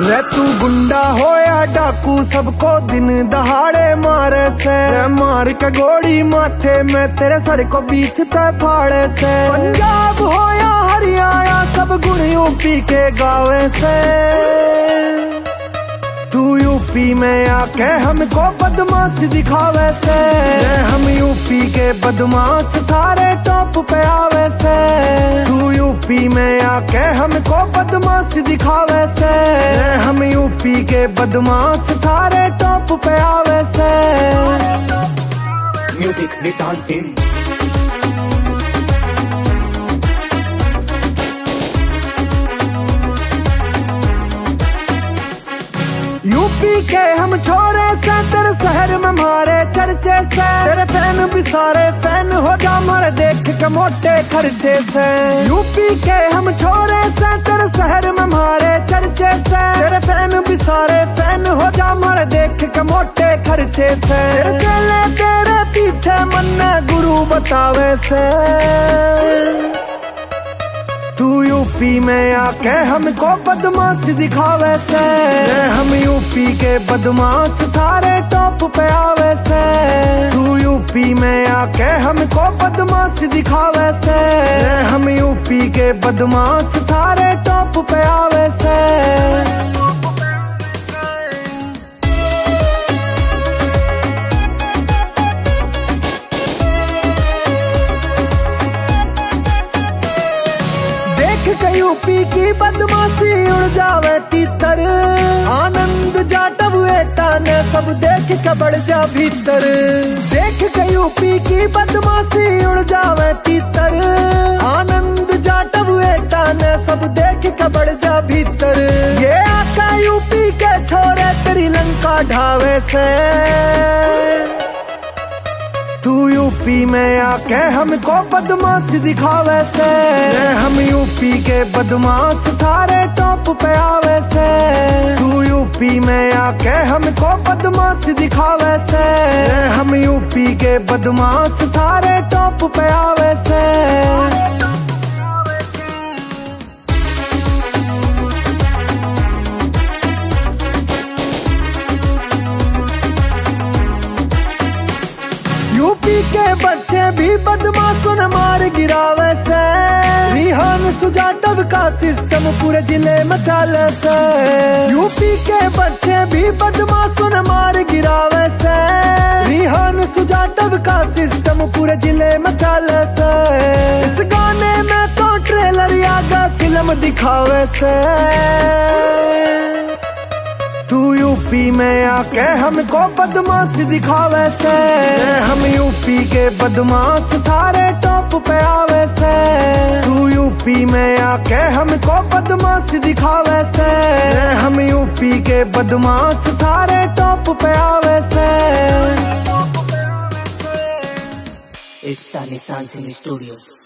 रे तू गुंडा हो या डाकू सबको दिन दहाड़े मारे से, मार के गोली माथे में तेरे सर को बीच ते फाड़े से। पंजाब हो या हरियाणा सब गुण यूपी के गावे से, तू यूपी में आके हमको बदमाश दिखावे से। हम यूपी के बदमाश सारे टॉप पे आवे से, तू यूपी में आके हमको बदमाश दिखावे से। हम यूपी के बदमाश सारे टॉप पे आवे से। म्यूजिक निशान सिंह। यूपी के हम छोरे से तेरे शहर में मारे चर्चे से, तेरे फैन भी सारे फैन हो जा मारे देख के मोटे खर्चे से। यूपी के हम छोरे से तेरे शहर में मारे चर्चे से, तेरे फैन भी सारे फैन हो जा मारे देख के मोटे खर्चे से। चले तेरे पीछे मन्ने गुरु बतावे से, तू यूपी में आके हमको बदमाश दिखावे से। हम यूपी के बदमाश सारे टॉप पे आवे से, तू यूपी में आके हमको बदमाश दिखावे से। हम यूपी के बदमाश सारे टॉप पे आवे से। यूपी की बदमाशी उड़ जावे तीतर, आनंद जाटव एटा ने सब देख के बढ़ जा भीतर। देख के यूपी की बदमाशी उड़ जावे तीतर, आनंद जाटव एटा ने सब देख के बढ़ जा भीतर। ये आका यूपी के छोरे तेरी लंका ढावे से, तू यूपी में आके हमको बदमाश दिखावे से। हम यूपी के बदमाश सारे टॉप पे आवे से, तू यूपी में आके हमको बदमाश दिखावे से। हम यूपी के बदमाश सारे टॉप पे आवे से। यूपी के बच्चे भी बदमाशों ने मार गिरावे से, रिहान सुजाटव का सिस्टम पूरे जिले में चाले से। यूपी के बच्चे भी बदमाशों ने मार गिरावे से, रिहान सुजाटव का सिस्टम पूरे जिले में चाले से। इस गाने में तो ट्रेलर या फिल्म दिखावे से, तू यूपी में आके हमको बदमाश दिखावे से। हम यूपी के बदमाश सारे टॉप पे आवे से, तू यूपी में आके हमको बदमाश दिखावे से। हम यूपी के बदमाश सारे टॉप पे आवे से। इट्स निशान सिंह स्टूडियो।